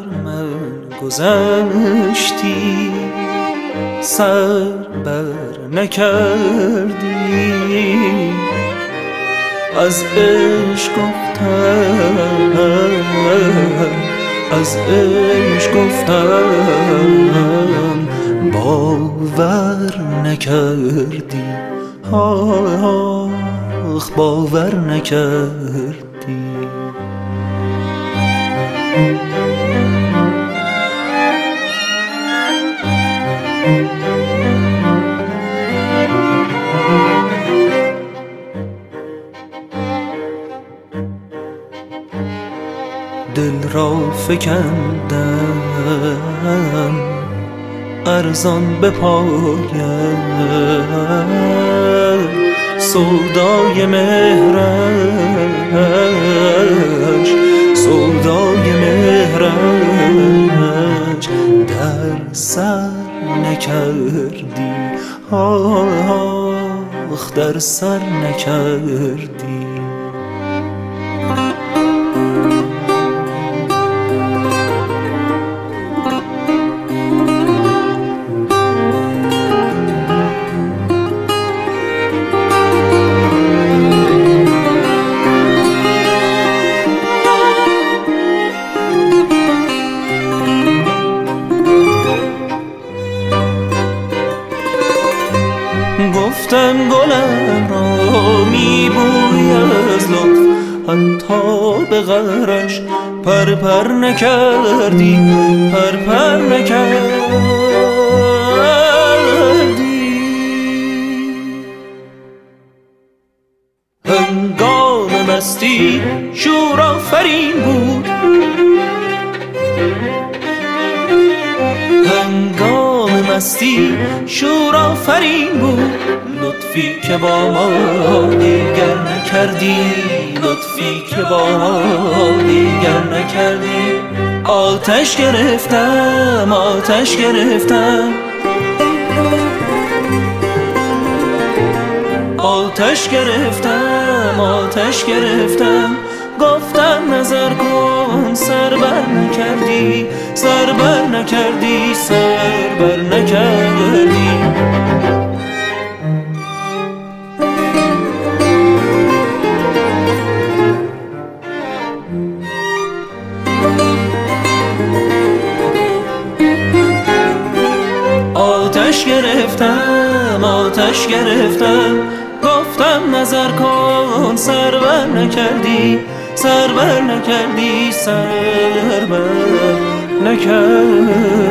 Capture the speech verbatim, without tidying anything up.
من گذشتی، سر بر نکردی، از عشق گفتم، از عشق گفتم باور نکردی، آخ باور نکردی. دل را فکندم ارزان به پایت، سودای مهرش، سودای مهرش در سر نکردی، آخ در سر نکردی. گفتم گلم را میبوی از لطف، حتی به غرش پر پر نکردی، پر پر نکردی. هنگام مستی شور آفرین بود، هنگام مستی شور آفرین بود، لطفی که با ما دیگر نکردی، لطفی که با ما دیگر نکردی. آتش گرفتم، آتش گرفتم، آتش گرفتم، آتش گرفتم. گفتم نظر کن سر بر نکردی، سر بر نکردی، سر بر نکردی. آتش گرفتم، آتش گرفتم. گفتم نظر کن سر بر نکردی، سر بر نکردی، سر بر نکردی.